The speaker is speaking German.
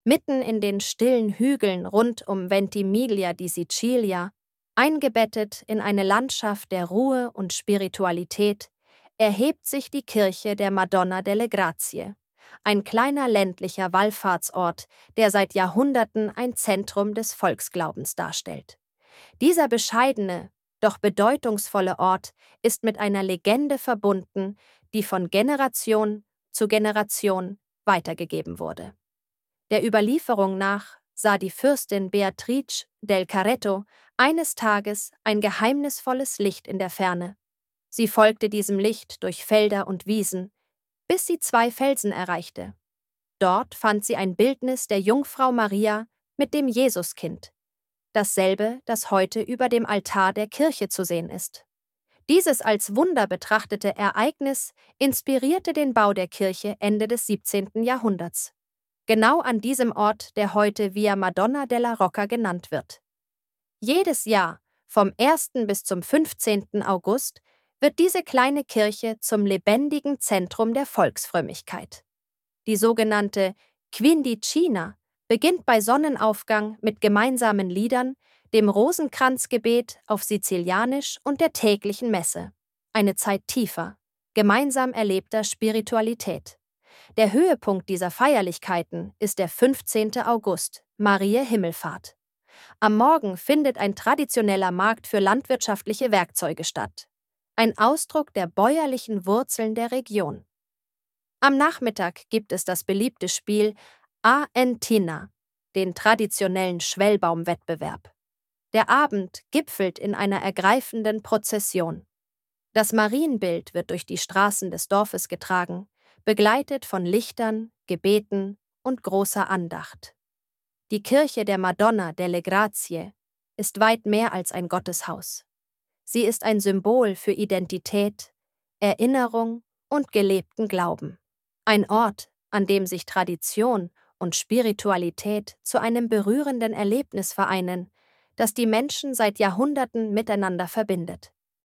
Mitten in den stillen Hügeln rund um Ventimiglia di Sicilia, eingebettet in eine Landschaft der Ruhe und Spiritualität, erhebt sich die Kirche der Madonna delle Grazie, ein kleiner ländlicher Wallfahrtsort, der seit Jahrhunderten ein Zentrum des Volksglaubens darstellt. Dieser bescheidene, doch bedeutungsvolle Ort ist mit einer Legende verbunden, die von Generation zu Generation weitergegeben wurde. Der Überlieferung nach sah die Fürstin Beatrice del Carretto eines Tages ein geheimnisvolles Licht in der Ferne. Sie folgte diesem Licht durch Felder und Wiesen, bis sie 2 Felsen erreichte. Dort fand sie ein Bildnis der Jungfrau Maria mit dem Jesuskind, dasselbe, das heute über dem Altar der Kirche zu sehen ist. Dieses als Wunder betrachtete Ereignis inspirierte den Bau der Kirche Ende des 17. Jahrhunderts. Genau an diesem Ort, der heute Via Madonna della Rocca genannt wird. Jedes Jahr, vom 1. bis zum 15. August, wird diese kleine Kirche zum lebendigen Zentrum der Volksfrömmigkeit. Die sogenannte Quindicina beginnt bei Sonnenaufgang mit gemeinsamen Liedern, dem Rosenkranzgebet auf Sizilianisch und der täglichen Messe. Eine Zeit tiefer, gemeinsam erlebter Spiritualität. Der Höhepunkt dieser Feierlichkeiten ist der 15. August, Mariä Himmelfahrt. Am Morgen findet ein traditioneller Markt für landwirtschaftliche Werkzeuge statt. Ein Ausdruck der bäuerlichen Wurzeln der Region. Am Nachmittag gibt es das beliebte Spiel A Entina, den traditionellen Schwellbaumwettbewerb. Der Abend gipfelt in einer ergreifenden Prozession. Das Marienbild wird durch die Straßen des Dorfes getragen, begleitet von Lichtern, Gebeten und großer Andacht. Die Kirche der Madonna delle Grazie ist weit mehr als ein Gotteshaus. Sie ist ein Symbol für Identität, Erinnerung und gelebten Glauben. Ein Ort, an dem sich Tradition und Spiritualität zu einem berührenden Erlebnis vereinen, das die Menschen seit Jahrhunderten miteinander verbindet.